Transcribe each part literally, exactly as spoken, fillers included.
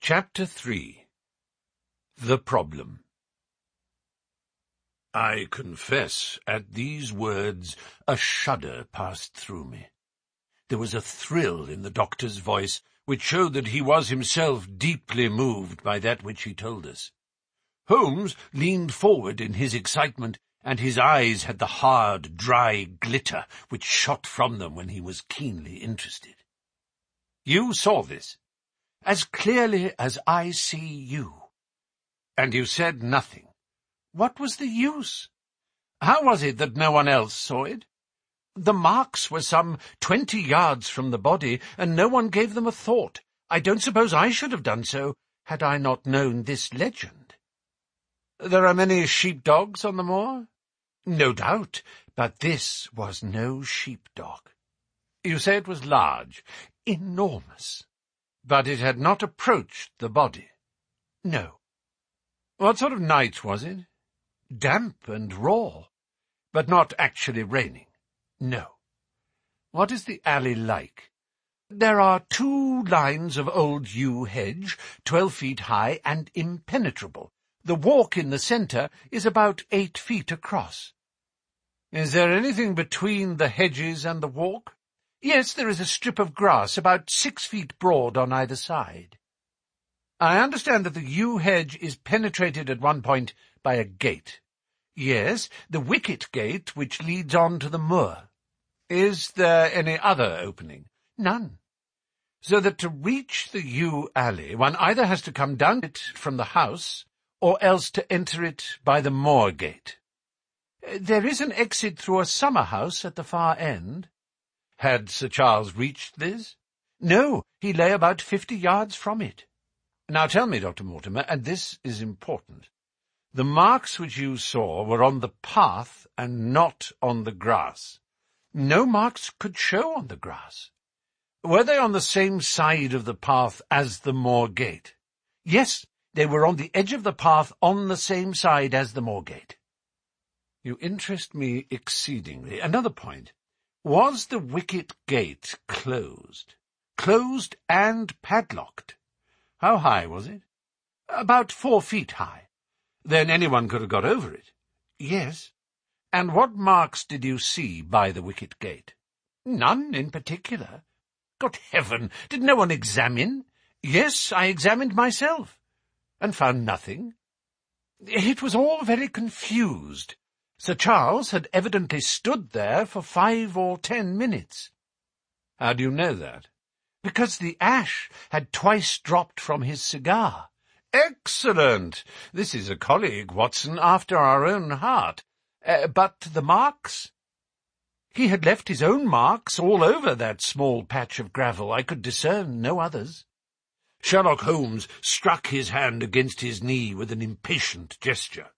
Chapter three. The Problem. I confess, at these words, a shudder passed through me. There was a thrill in the doctor's voice, which showed that he was himself deeply moved by that which he told us. Holmes leaned forward in his excitement, and his eyes had the hard, dry glitter which shot from them when he was keenly interested. "You saw this?" "As clearly as I see you." "And you said nothing?" "What was the use?" "How was it that no one else saw it?" "The marks were some twenty yards from the body, and no one gave them a thought. I don't suppose I should have done so, had I not known this legend." "There are many sheepdogs on the moor?" "No doubt, but this was no sheepdog." "You say it was large?" "Enormous." "But it had not approached the body?" "No." "What sort of night was it?" "Damp and raw." "But not actually raining?" "No." "What is the alley like?" "There are two lines of old yew hedge, twelve feet high and impenetrable. The walk in the centre is about eight feet across." "Is there anything between the hedges and the walk?" "Yes, there is a strip of grass about six feet broad on either side." "I understand that the yew hedge is penetrated at one point by a gate." "Yes, the wicket gate which leads on to the moor." "Is there any other opening?" "None." "So that to reach the yew alley one either has to come down it from the house, or else to enter it by the moor gate." "There is an exit through a summer-house at the far end." "Had Sir Charles reached this?" "No, he lay about fifty yards from it." "Now tell me, Doctor Mortimer, and this is important, the marks which you saw were on the path and not on the grass." "No marks could show on the grass." "Were they on the same side of the path as the moor gate?" "Yes, they were on the edge of the path on the same side as the moor gate." "You interest me exceedingly. Another point. Was the wicket gate closed?" "Closed and padlocked." "How high was it?" "About four feet high." "Then anyone could have got over it?" "Yes." "And what marks did you see by the wicket gate?" "None in particular." "Good heaven! Did no one examine?" "Yes, I examined myself." "And found nothing?" "It was all very confused. Sir Charles had evidently stood there for five or ten minutes." "How do you know that?" "Because the ash had twice dropped from his cigar." "Excellent! This is a colleague, Watson, after our own heart. Uh, but the marks?" "He had left his own marks all over that small patch of gravel. I could discern no others." Sherlock Holmes struck his hand against his knee with an impatient gesture.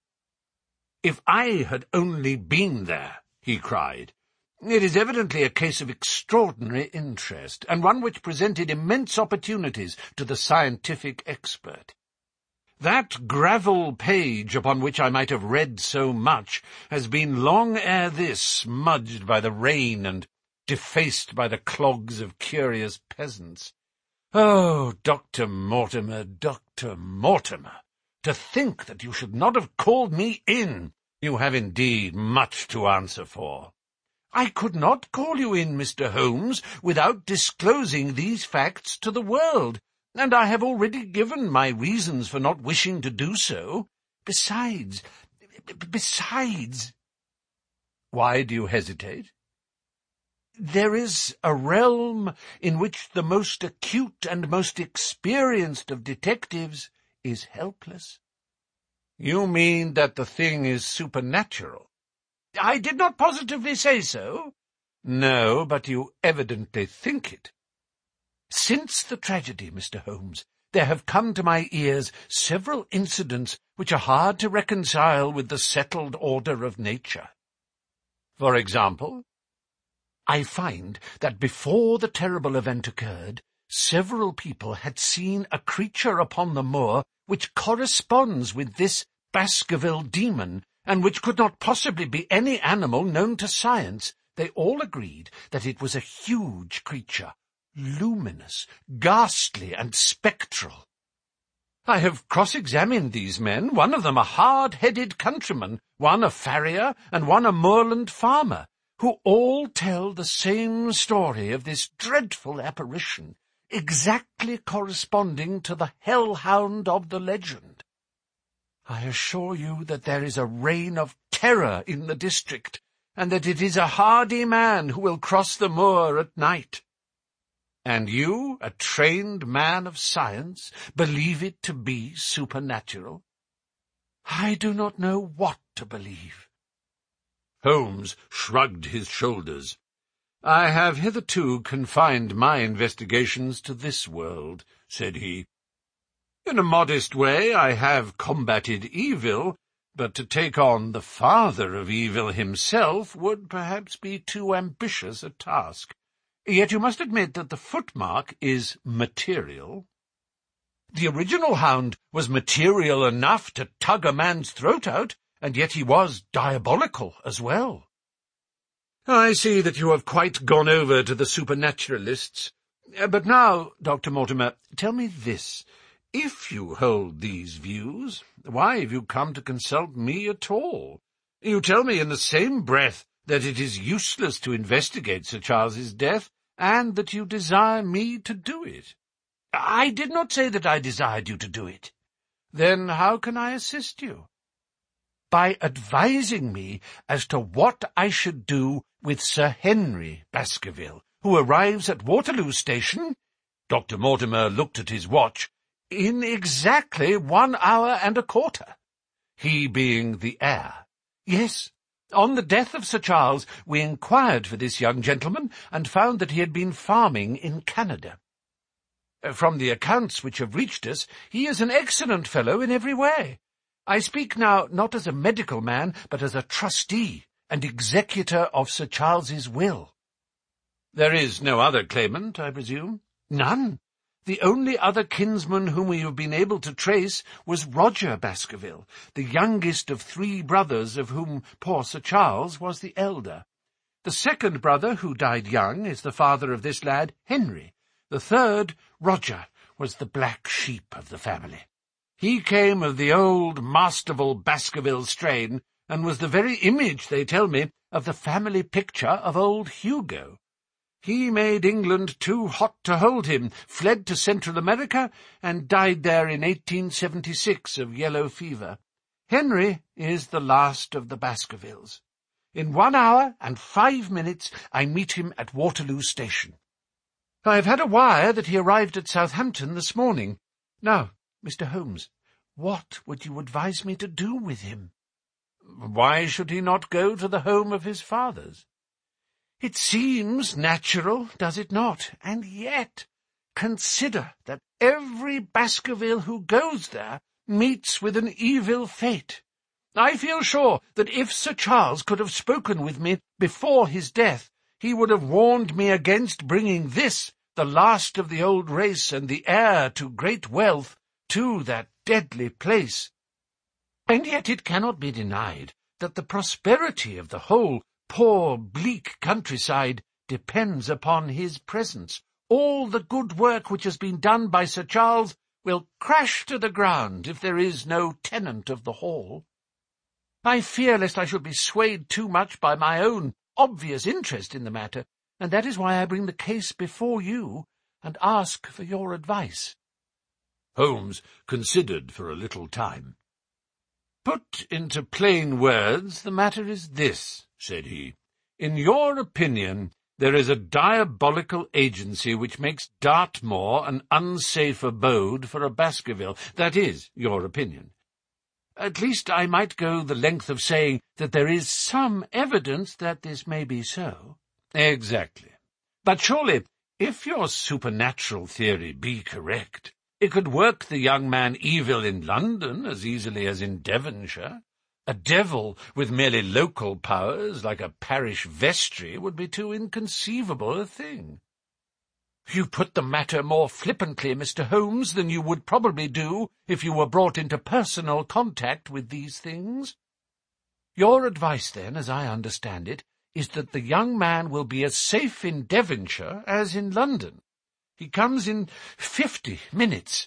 "If I had only been there," he cried. "It is evidently a case of extraordinary interest, and one which presented immense opportunities to the scientific expert. That gravel page upon which I might have read so much has been long ere this smudged by the rain and defaced by the clogs of curious peasants. Oh, Doctor Mortimer, Doctor Mortimer, to think that you should not have called me in! You have indeed much to answer for." "I could not call you in, Mister Holmes, without disclosing these facts to the world, and I have already given my reasons for not wishing to do so. Besides, besides—" "Why do you hesitate?" "There is a realm in which the most acute and most experienced of detectives is helpless." "You mean that the thing is supernatural?" "I did not positively say so." "No, but you evidently think it." "Since the tragedy, Mister Holmes, there have come to my ears several incidents which are hard to reconcile with the settled order of nature." "For example?" "I find that before the terrible event occurred, several people had seen a creature upon the moor which corresponds with this Baskerville demon, and which could not possibly be any animal known to science. They all agreed that it was a huge creature, luminous, ghastly, and spectral." I have cross-examined these men, one of them a hard-headed countryman, one a farrier, and one a moorland farmer, who all tell the same story of this dreadful apparition, exactly corresponding to the hell-hound of the legend. I assure you that there is a reign of terror in the district, and that it is a hardy man who will cross the moor at night. And you, a trained man of science, believe it to be supernatural? I do not know what to believe." Holmes shrugged his shoulders. "I have hitherto confined my investigations to this world," said he. "In a modest way I have combated evil, but to take on the father of evil himself would perhaps be too ambitious a task. Yet you must admit that the footmark is material." "The original hound was material enough to tug a man's throat out, and yet he was diabolical as well." "I see that you have quite gone over to the supernaturalists. But now, Doctor Mortimer, tell me this. If you hold these views, why have you come to consult me at all? You tell me in the same breath that it is useless to investigate Sir Charles's death, and that you desire me to do it." "I did not say that I desired you to do it." "Then how can I assist you?" "By advising me as to what I should do with Sir Henry Baskerville, who arrives at Waterloo Station," Doctor Mortimer looked at his watch, "in exactly one hour and a quarter. He being the heir. Yes, on the death of Sir Charles we inquired for this young gentleman, and found that he had been farming in Canada. From the accounts which have reached us, he is an excellent fellow in every way. I speak now not as a medical man, but as a trustee and executor of Sir Charles's will." "There is no other claimant, I presume?" "None. The only other kinsman whom we have been able to trace was Roger Baskerville, the youngest of three brothers, of whom poor Sir Charles was the elder. The second brother, who died young, is the father of this lad, Henry. The third, Roger, was the black sheep of the family. He came of the old masterful Baskerville strain, and was the very image, they tell me, of the family picture of old Hugo. He made England too hot to hold him, fled to Central America, and died there in eighteen seventy-six of yellow fever. Henry is the last of the Baskervilles. In one hour and five minutes I meet him at Waterloo Station. I have had a wire that he arrived at Southampton this morning. Now, Mister Holmes, what would you advise me to do with him?" "Why should he not go to the home of his fathers?" "It seems natural, does it not? And yet, consider that every Baskerville who goes there meets with an evil fate. I feel sure that if Sir Charles could have spoken with me before his death, he would have warned me against bringing this, the last of the old race and the heir to great wealth, to that deadly place. And yet it cannot be denied that the prosperity of the whole poor, bleak countryside depends upon his presence. All the good work which has been done by Sir Charles will crash to the ground if there is no tenant of the hall. I fear lest I should be swayed too much by my own obvious interest in the matter, and that is why I bring the case before you and ask for your advice." Holmes considered for a little time. "Put into plain words, the matter is this," said he. "In your opinion, there is a diabolical agency which makes Dartmoor an unsafe abode for a Baskerville. That is your opinion. At least I might go the length of saying that there is some evidence that this may be so." "Exactly. But surely, if your supernatural theory be correct, it could work the young man evil in London as easily as in Devonshire. A devil with merely local powers, like a parish vestry, would be too inconceivable a thing." "You put the matter more flippantly, Mister Holmes, than you would probably do if you were brought into personal contact with these things. Your advice, then, as I understand it, is that the young man will be as safe in Devonshire as in London. He comes in fifty minutes,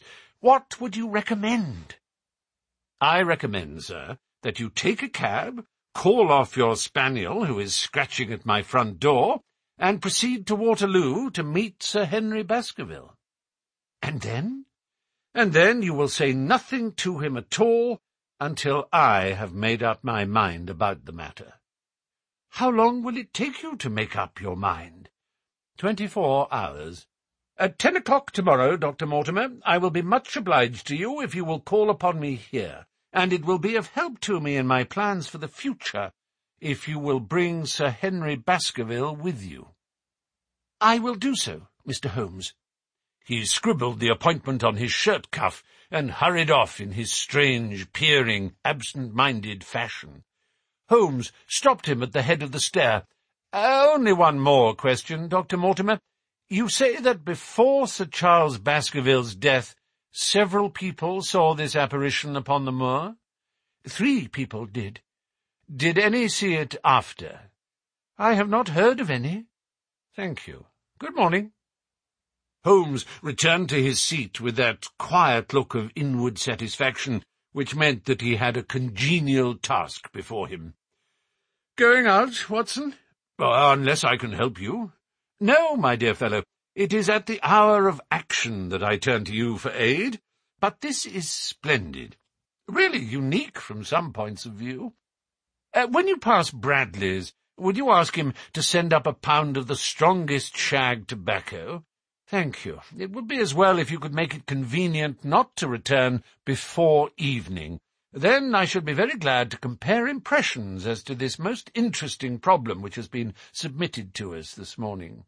What would you recommend?" "I recommend, sir, that you take a cab, call off your spaniel, who is scratching at my front door, and proceed to Waterloo to meet Sir Henry Baskerville." "And then?" "And then you will say nothing to him at all until I have made up my mind about the matter." "How long will it take you to make up your mind?" Twenty-four hours. "At ten o'clock tomorrow, Doctor Mortimer, I will be much obliged to you if you will call upon me here, and it will be of help to me in my plans for the future if you will bring Sir Henry Baskerville with you." "I will do so, Mister Holmes." He scribbled the appointment on his shirt cuff and hurried off in his strange, peering, absent-minded fashion. Holmes stopped him at the head of the stair. "Only one more question, Doctor Mortimer. You say that before Sir Charles Baskerville's death several people saw this apparition upon the moor?" "Three people did." "Did any see it after?" "I have not heard of any." "Thank you. Good morning." Holmes returned to his seat with that quiet look of inward satisfaction which meant that he had a congenial task before him. "Going out, Watson?" "Oh, unless I can help you." "No, my dear fellow. It is at the hour of action that I turn to you for aid, but this is splendid, really unique from some points of view. Uh, when you pass Bradley's, would you ask him to send up a pound of the strongest shag tobacco? Thank you. It would be as well if you could make it convenient not to return before evening. Then I should be very glad to compare impressions as to this most interesting problem which has been submitted to us this morning."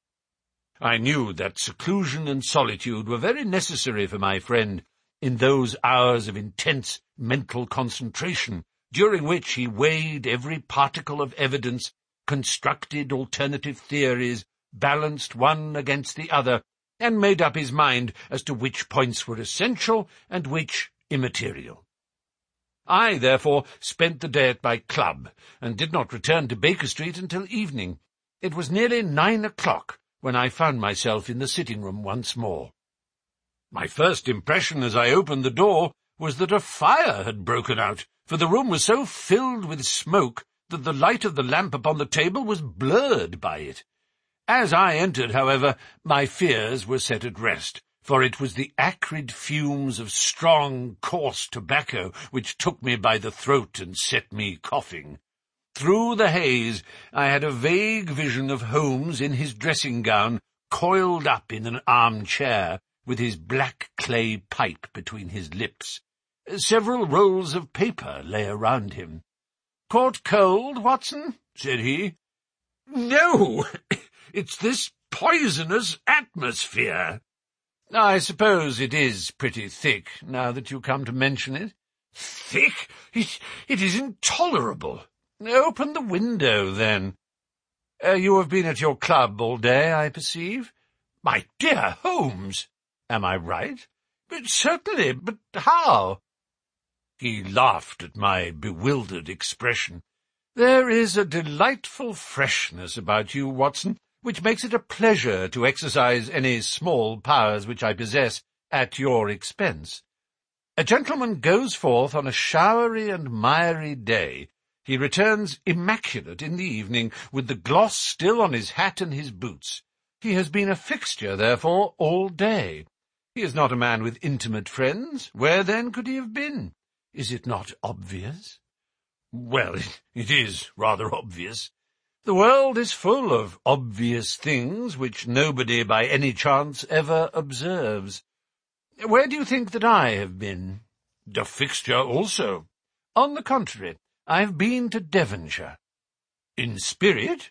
I knew that seclusion and solitude were very necessary for my friend in those hours of intense mental concentration, during which he weighed every particle of evidence, constructed alternative theories, balanced one against the other, and made up his mind as to which points were essential and which immaterial. I, therefore, spent the day at my club, and did not return to Baker Street until evening. It was nearly nine o'clock when I found myself in the sitting-room once more. My first impression as I opened the door was that a fire had broken out, for the room was so filled with smoke that the light of the lamp upon the table was blurred by it. As I entered, however, my fears were set at rest, for it was the acrid fumes of strong, coarse tobacco which took me by the throat and set me coughing. Through the haze I had a vague vision of Holmes in his dressing-gown, coiled up in an arm-chair, with his black clay pipe between his lips. Several rolls of paper lay around him. "Caught cold, Watson?" said he. "No, it's this poisonous atmosphere." "I suppose it is pretty thick, now that you come to mention it." "Thick? It, it is intolerable." "Open the window, then. Uh, you have been at your club all day, I perceive." "My dear Holmes!" "Am I right?" "But certainly, but how?" He laughed at my bewildered expression. "There is a delightful freshness about you, Watson, which makes it a pleasure to exercise any small powers which I possess at your expense. A gentleman goes forth on a showery and miry day. He returns immaculate in the evening, with the gloss still on his hat and his boots. He has been a fixture, therefore, all day. He is not a man with intimate friends. Where, then, could he have been? Is it not obvious?" "Well, it is rather obvious. The world is full of obvious things which nobody by any chance ever observes. Where do you think that I have been?" "A fixture also." "On the contrary, I have been to Devonshire." "In spirit?"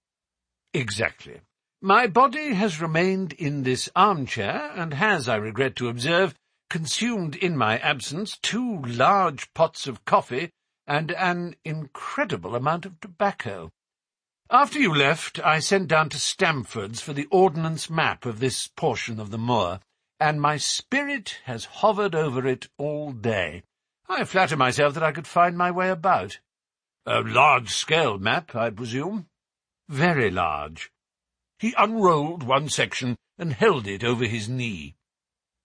"Exactly. My body has remained in this armchair, and has, I regret to observe, consumed in my absence two large pots of coffee and an incredible amount of tobacco. After you left, I sent down to Stamford's for the ordnance map of this portion of the moor, and my spirit has hovered over it all day. I flatter myself that I could find my way about." "A large-scale map, I presume?" "Very large." He unrolled one section and held it over his knee.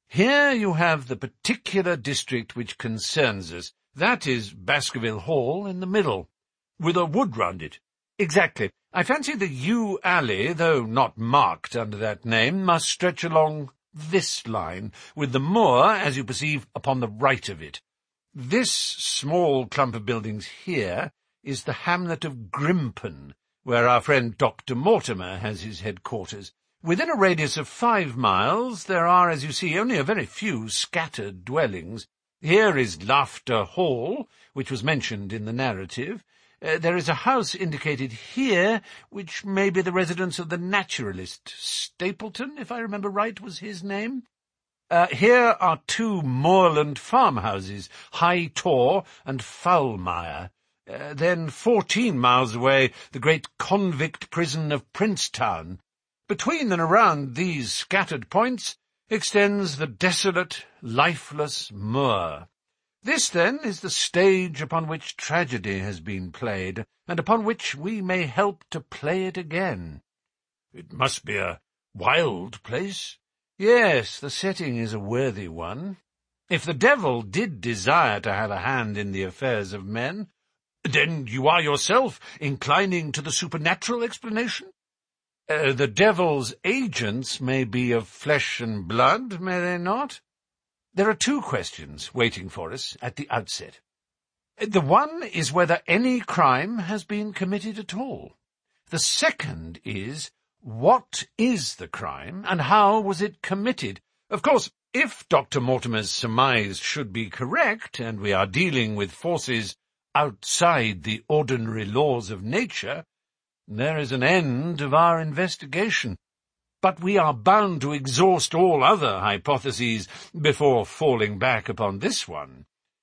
Here you have the particular district which concerns us. That is Baskerville Hall in the middle, with a wood round it. Exactly. I fancy the yew alley, though not marked under that name, must stretch along this line, with the moor, as you perceive, upon the right of it. This small clump of buildings here is the hamlet of Grimpen, where our friend Doctor Mortimer has his headquarters. Within a radius of five miles there are, as you see, only a very few scattered dwellings. Here is Laughter Hall, which was mentioned in the narrative. Uh, there is a house indicated here, which may be the residence of the naturalist. Stapleton, if I remember right, was his name. Uh, here are two moorland farmhouses, High Tor and Foulmire. Uh, then, fourteen miles away, the great convict prison of Princetown. Between and around these scattered points extends the desolate, lifeless moor. This, then, is the stage upon which tragedy has been played, and upon which we may help to play it again. It must be a wild place. Yes, the setting is a worthy one. If the devil did desire to have a hand in the affairs of men, then you are yourself inclining to the supernatural explanation? Uh, the devil's agents may be of flesh and blood, may they not? There are two questions waiting for us at the outset. The one is whether any crime has been committed at all. The second is, what is the crime, and how was it committed? Of course, if Doctor Mortimer's surmise should be correct, and we are dealing with forces outside the ordinary laws of nature, there is an end of our investigation. But we are bound to exhaust all other hypotheses before falling back upon this one.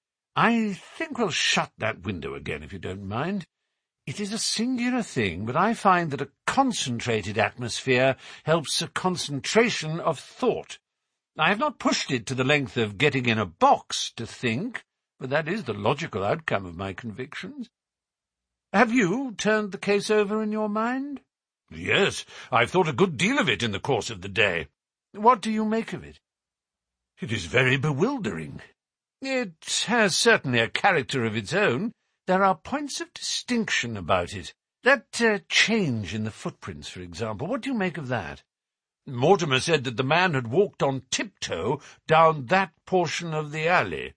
I think we'll shut that window again, if you don't mind. It is a singular thing, but I find that a concentrated atmosphere helps a concentration of thought. I have not pushed it to the length of getting in a box to think, but that is the logical outcome of my convictions. Have you turned the case over in your mind? Yes, I've thought a good deal of it in the course of the day. What do you make of it? It is very bewildering. It has certainly a character of its own. There are points of distinction about it. That uh, change in the footprints, for example, what do you make of that? Mortimer said that the man had walked on tiptoe down that portion of the alley.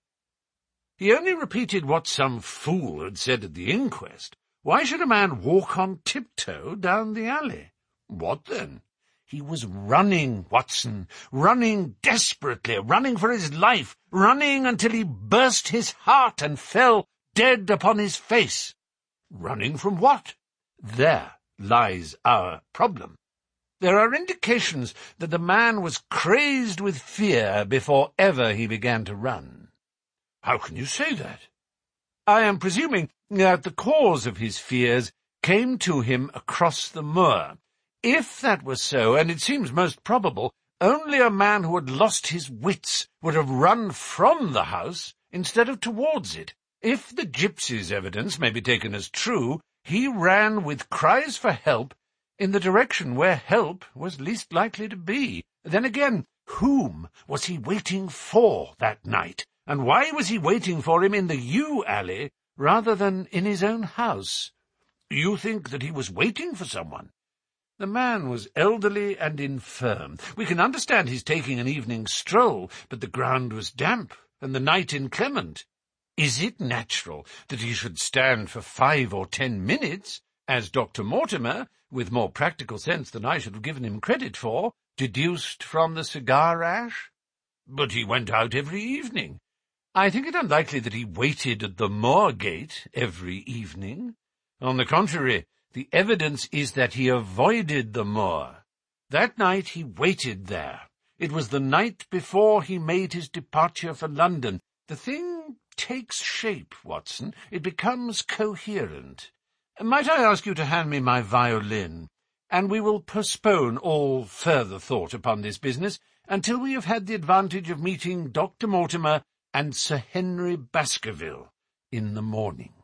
He only repeated what some fool had said at the inquest. Why should a man walk on tiptoe down the alley? What then? He was running, Watson, running desperately, running for his life, running until he burst his heart and fell dead upon his face. Running from what? There lies our problem. There are indications that the man was crazed with fear before ever he began to run. How can you say that? I am presuming that the cause of his fears came to him across the moor. If that were so, and it seems most probable, only a man who had lost his wits would have run from the house instead of towards it. If the gypsy's evidence may be taken as true, he ran with cries for help in the direction where help was least likely to be. Then again, whom was he waiting for that night? And why was he waiting for him in the yew alley rather than in his own house? You think that he was waiting for someone? The man was elderly and infirm. We can understand his taking an evening stroll, but the ground was damp and the night inclement. Is it natural that he should stand for five or ten minutes, as Doctor Mortimer, with more practical sense than I should have given him credit for, deduced from the cigar ash? But he went out every evening. I think it unlikely that he waited at the moor gate every evening. On the contrary, the evidence is that he avoided the moor. That night he waited there. It was the night before he made his departure for London. The thing takes shape, Watson. It becomes coherent. Might I ask you to hand me my violin, and we will postpone all further thought upon this business until we have had the advantage of meeting Doctor Mortimer and Sir Henry Baskerville in the morning.